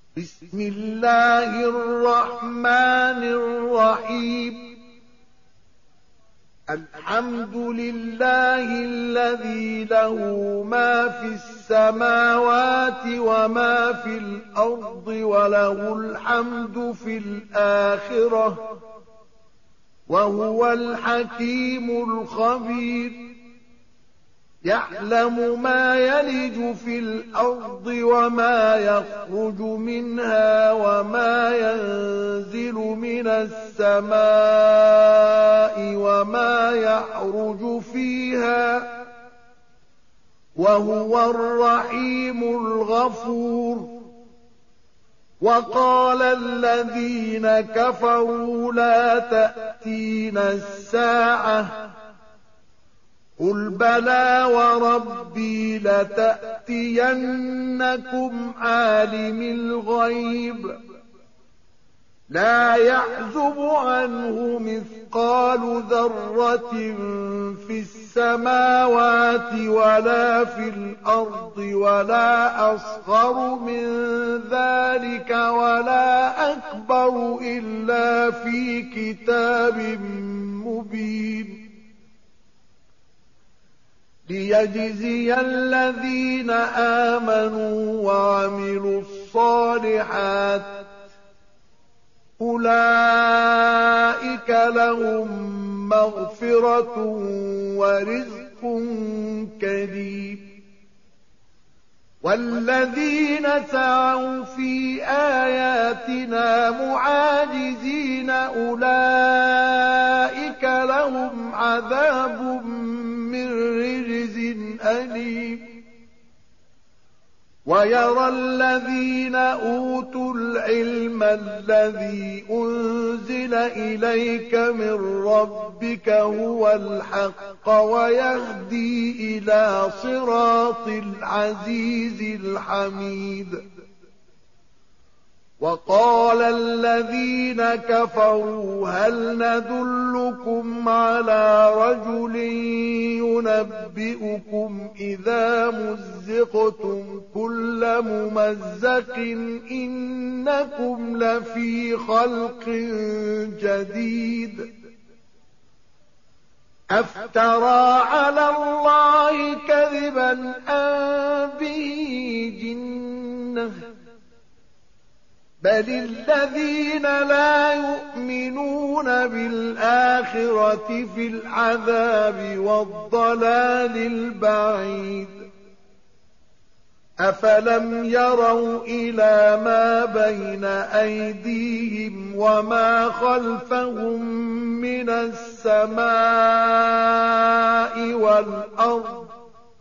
بسم الله الرحمن الرحيم الحمد لله الذي له ما في السماوات وما في الأرض وله الحمد في الآخرة وهو الحكيم الخبير يعلم ما يلج في الأرض وما يخرج منها وما ينزل من السماء وما يعرج فيها وهو الرحيم الغفور وقال الذين كفروا لا تأتينا الساعة قل بلى وربي لتأتينكم عالم الغيب لا يعزب عنه مثقال ذرة في السماوات ولا في الأرض ولا أصغر من ذلك ولا أكبر إلا في كتاب مبين ليجزي الذين آمنوا وعملوا الصالحات أولئك لهم مغفرة ورزق كريم والذين سعوا في آياتنا معاجزين أولئك لهم عذاب من رجز أليم ويرى الذين أوتوا العلم الذي أنزل إليك من ربك هو الحق ويهدي إلى صراط العزيز الحميد وقال الذين كفروا هل ندلكم على رجل ينبئكم إذا مزقتم كل ممزق إنكم لفي خلق جديد أفترى على الله كذبا أم به جنة بل الذين لا يؤمنون بالآخرة في العذاب والضلال البعيد أفلم يروا إلى ما بين أيديهم وما خلفهم من السماء والأرض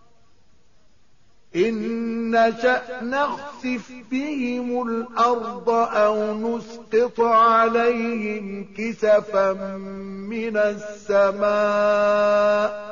إن نشأ نخسف بهم الأرض أو نسقط عليهم كسفا من السماء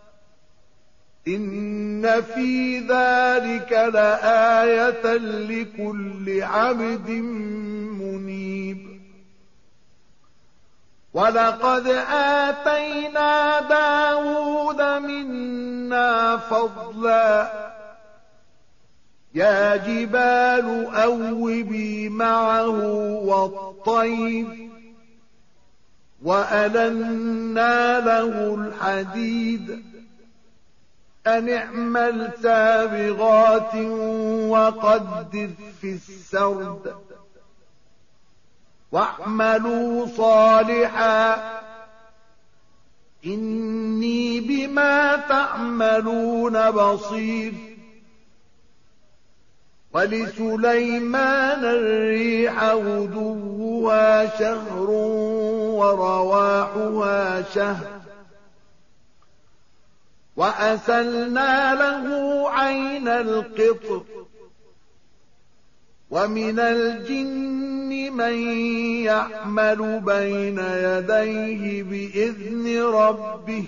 إن في ذلك لآية لكل عبد منيب ولقد آتينا داود منا فضلا يا جبال أوبي معه والطير وألنا له الحديد أن اعمل سابغات وقدر في السرد واعملوا صالحا إني بما تعملون بصير ولسليمان الريح غدوها شهر ورواحها شهر وأسلنا له عين القطر ومن الجن من يعمل بين يديه بإذن ربه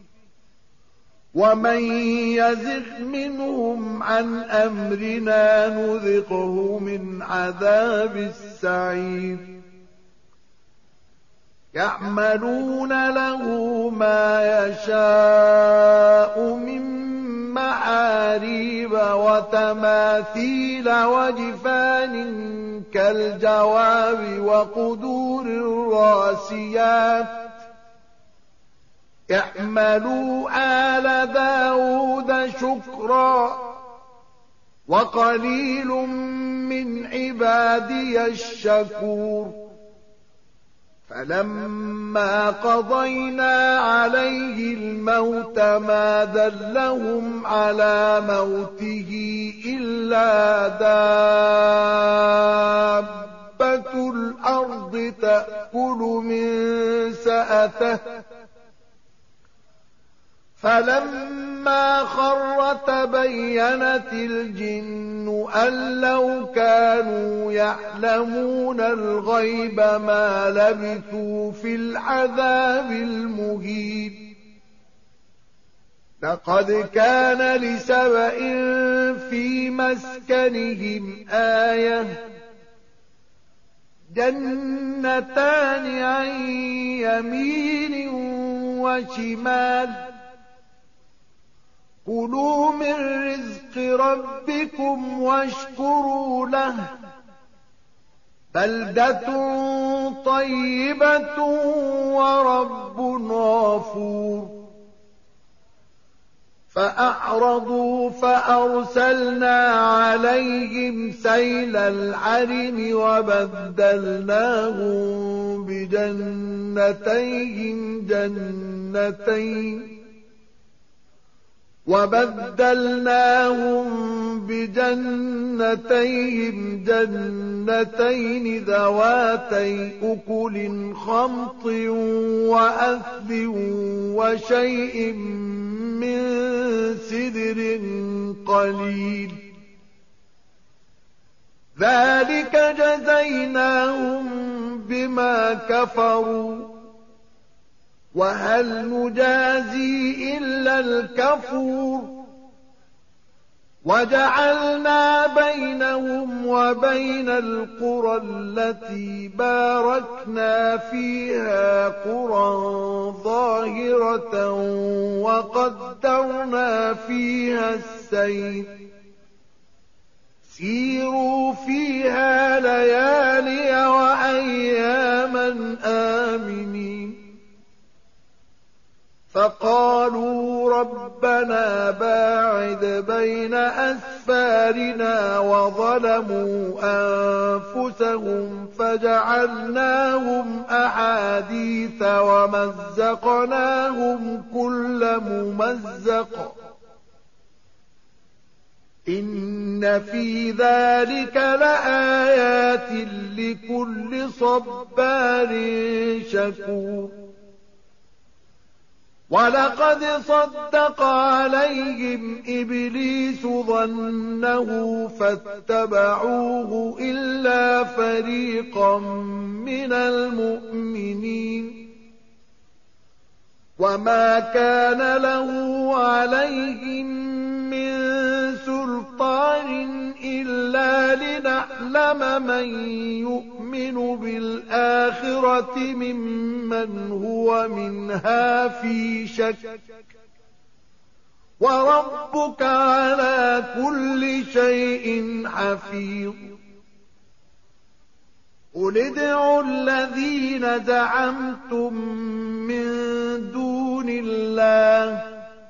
ومن يزغ منهم عن أمرنا نذقه من عذاب السعير يعملون له ما يشاء من محارم ومحاريب وتماثيل وجفان كالجواب وقدور الراسيات اعملوا آل داود شكرا وقليل من عبادي الشكور فلما قضينا عليه الموت ما دلهم على موته إلا دابة الأرض تأكل من سأته فلما خر تبينت الجن أن لو كانوا يعلمون الغيب ما لبثوا في العذاب المهين لقد كان لسبإ في مسكنهم آية جنتان عن يمين وشمال كلوا من رزق ربكم واشكروا له بلدة طيبة ورب غفور فأعرضوا فأرسلنا عليهم سيل العرم وبدلناهم بجنتين جنتين ذواتي أكل خمط وأثل وشيء من سدر قليل ذلك جزيناهم بما كفروا وهل نجازي إلا الكفور وجعلنا بينهم وبين القرى التي باركنا فيها قرى ظاهرة وقدرنا فيها السير سيروا فيها ليالي وأياما آمنين فقالوا ربنا باعد بين أسفارنا وظلموا أنفسهم فجعلناهم أحاديث ومزقناهم كل ممزق إن في ذلك لآيات لكل صبار شكور ولقد صدق عليهم إبليس ظنه فاتبعوه إلا فريقا من المؤمنين وما كان له عليهم من سلطان إلا لنعلم من يؤمن بالآخرة ممن هو منها في شك وربك على كل شيء حفيظ قل ادعوا الذين زعمتم من دون الله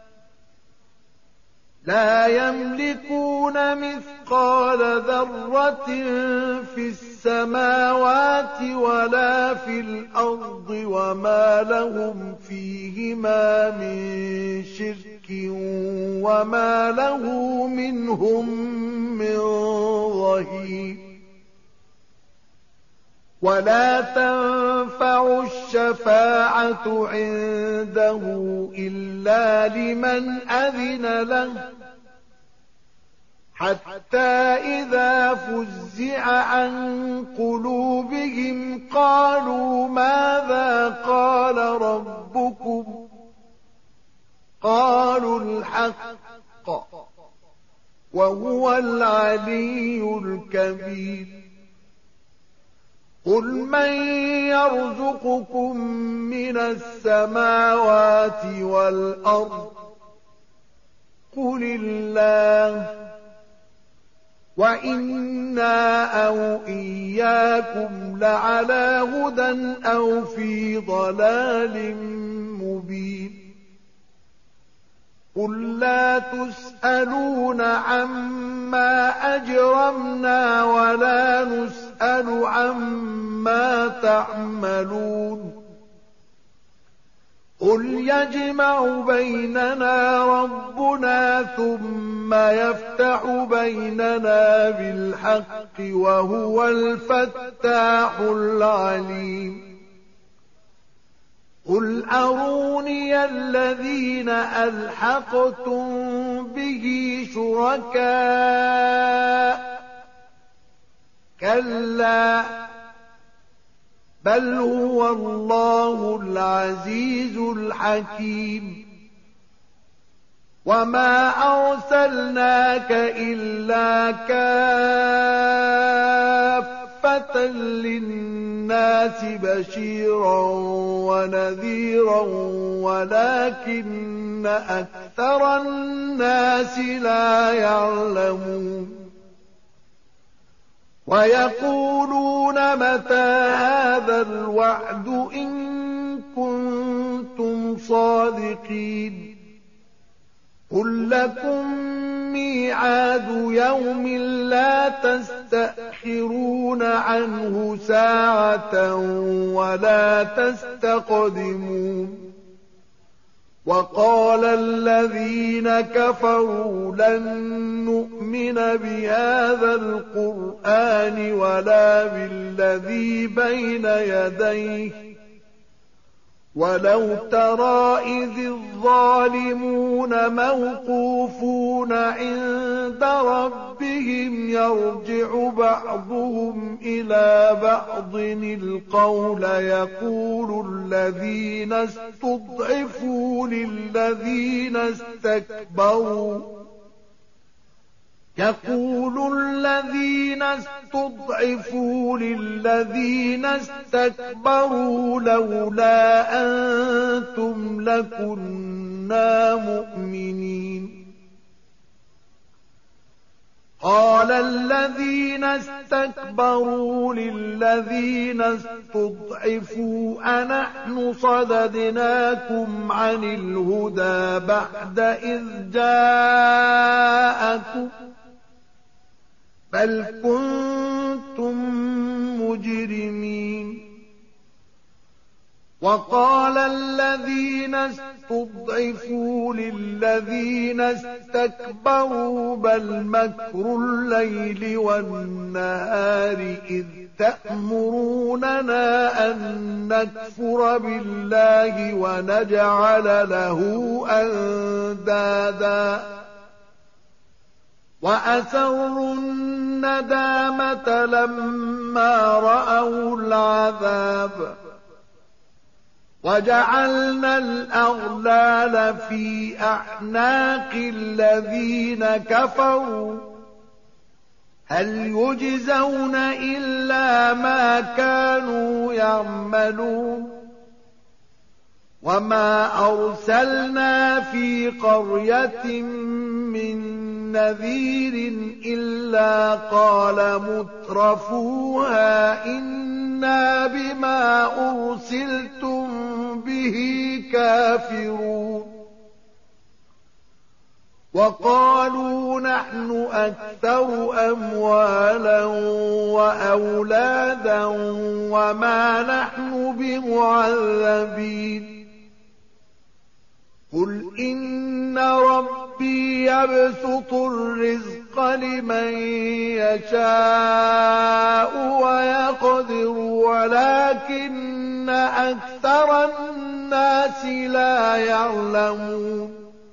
لا يملكون مثقال ذرة في السماوات ولا في الأرض وما لهم فيهما من شرك وما له منهم من ظهير ولا تنفع الشفاعة عنده إلا لمن أذن له حتى إذا فزع عن قلوبهم قالوا ماذا قال ربكم قالوا الحق وهو العلي الكبير قل من يرزقكم من السماوات والأرض لله وإنا أو إياكم لعلى هدى أو في ضلال مبين قل لا تسألون عما أجرمنا ولا نسأل عما تعملون قل يجمع بيننا ربنا ثم يفتح بيننا بالحق وهو الفتاح العليم قل أروني الذين ألحقتم به شركاء كلا بل هو الله العزيز الحكيم وما أرسلناك إلا كافة للناس بشيرا ونذيرا ولكن أكثر الناس لا يعلمون ويقولون متى هذا الوعد إن كنتم صادقين قل لكم ميعاد يوم لا تستأخرون عنه ساعة ولا تستقدمون وقال الذين كفروا لن نؤمن بهذا القرآن ولا بالذي بين يديه ولو ترى إذ الظالمون موقوفون عند ربهم يرجع بعضهم إلى بعض القول يقول الذين استضعفوا للذين استكبروا لولا أنتم لكنا مؤمنين قال الذين استكبروا للذين استضعفوا أنحن صددناكم عن الهدى بعد إذ جاءكم بل كنتم مجرمين وقال الذين استضعفوا للذين استكبروا بل مكر الليل والنهار إذ تأمروننا أن نكفر بالله ونجعل له أندادا وأسروا الندامة لما رأوا العذاب وجعلنا الأغلال في أعناق الذين كفروا هل يجزون إلا ما كانوا يعملون وما أرسلنا في قرية من نذير إلا قال مترفوها إنا بما أرسلتم به كافرون وقالوا نحن أكثر أموالا وأولادا وما نحن بمعذبين قل إن ربي يبسط الرزق لمن يشاء ويقدر ولكن أكثر الناس لا يعلمون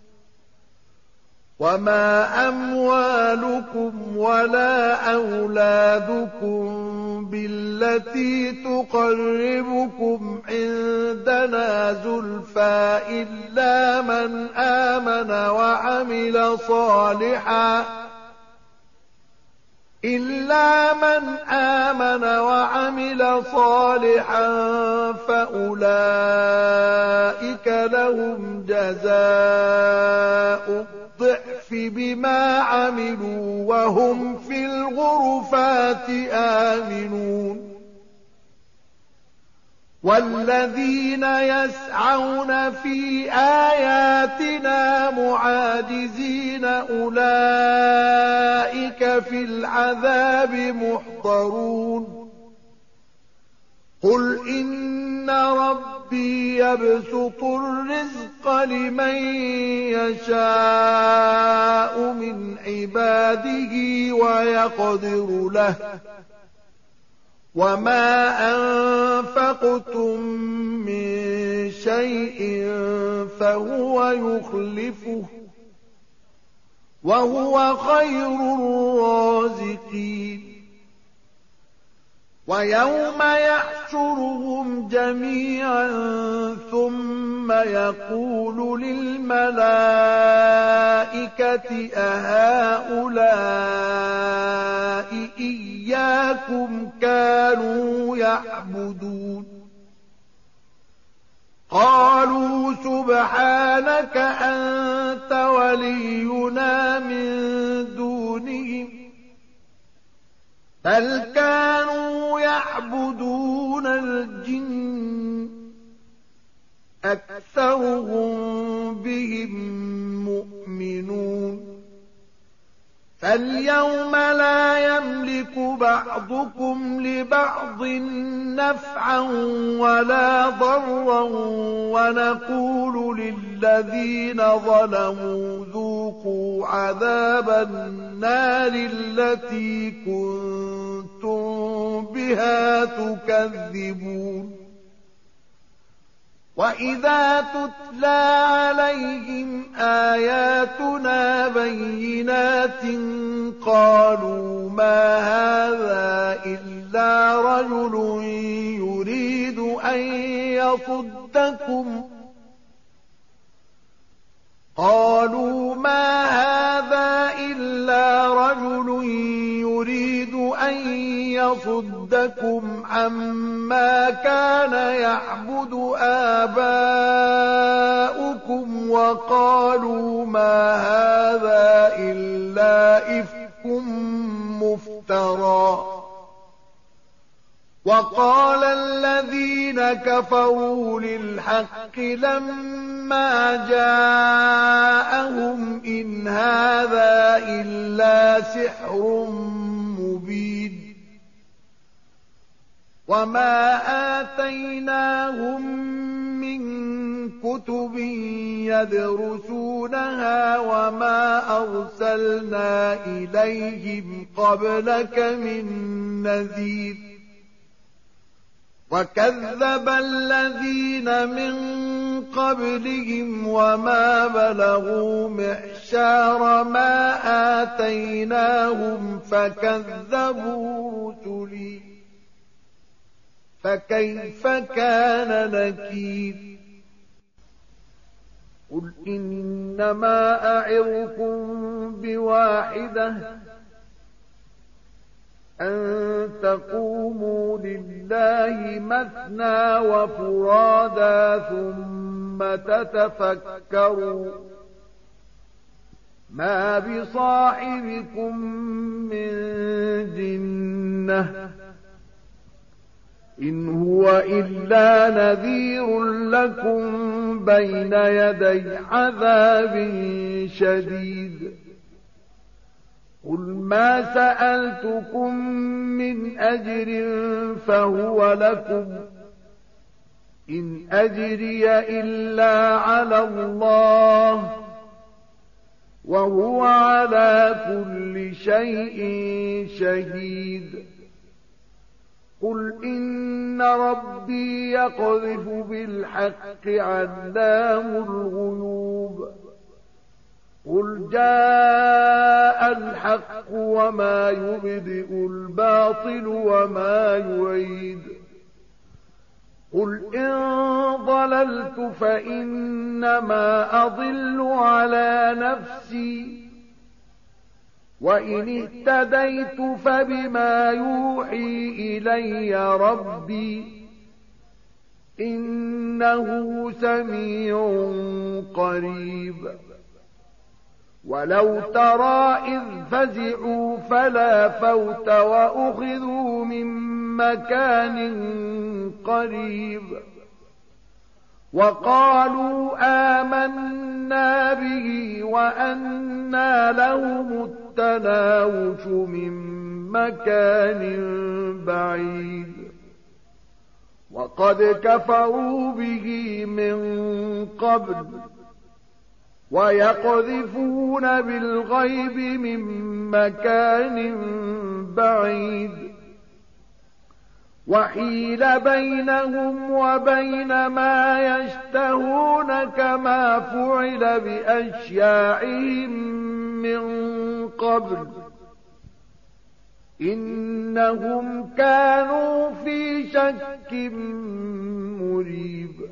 وما أموالكم ولا أولادكم بالتي تقربكم عندنا زلفى إلا من آمن وعمل صالحا فأولئك لهم جزاء الضعف بما عملوا وهم في الغرفات آمنون والذين يسعون في آياتنا معاجزين أولئك في العذاب محضرون قل إن ربي يبسط الرزق لمن يشاء من عباده ويقدر له وما أنفقتم من شيء فهو يخلفه وهو خير الرازقين ويوم يحشرهم جميعا ثم يقول للملائكة أهؤلاء إياكم كانوا يعبدون قالوا سبحانك أنت ولينا من دونهم بل كانوا يعبدون الجن أكثرهم بهم مؤمنون فاليوم لا يملك بعضكم لبعض نفعا ولا ضرا ونقول للذين ظلموا ذوقوا عذاب النار التي كنتم بها تكذبون وإذا تتلى عليهم آياتنا بينات قالوا ما هذا إلا رجل يريد أن يصدكم عما كان يعبد آباؤكم وقالوا ما هذا إلا إفك مفترى وقال الذين كفروا للحق لما جاءهم إن هذا إلا سحر مبين وما آتيناهم من كتب يدرسونها وما أرسلنا إليهم قبلك من نذير وكذب الذين من قبلهم وما بلغوا معشار ما آتيناهم فكذبوا رسلي فكيف كان نكير قل إنما أعظكم بواحدة أن تقوموا لله مثنى وفرادا ثم تتفكروا ما بصاحبكم من جنة إن هو إلا نذير لكم بين يدي عذاب شديد قل ما سألتكم من أجر فهو لكم إن أجري إلا على الله وهو على كل شيء شهيد قل إن ربي يقذف بالحق علام الغيوب قل جاء الحق وما يبدئ الباطل وما يعيد قل إن ضللت فإنما أضل على نفسي وإن اهتديت فبما يوحي إلي ربي إنه سميع قريب ولو ترى إذ فزعوا فلا فوت وأخذوا من مكان قريب وقالوا آمنا به وأنى لهم التناوش من مكان بعيد وقد كفروا به من قبل ويقذفون بالغيب من مكان بعيد وحيل بينهم وبين ما يشتهون كما فعل بأشياعهم من قبل إنهم كانوا في شك مريب